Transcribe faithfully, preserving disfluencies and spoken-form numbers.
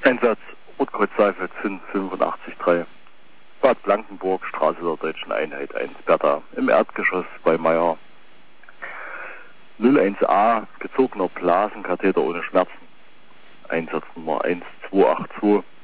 Einsatz Rotkreuz-Seifeld fünf fünfundachtzig drei. Bad Blankenburg, Straße der Deutschen Einheit eins, Bertha, im Erdgeschoss bei Meier. null eins a, gezogener Blasenkatheter ohne Schmerzen. Einsatznummer eins zwei acht zwei.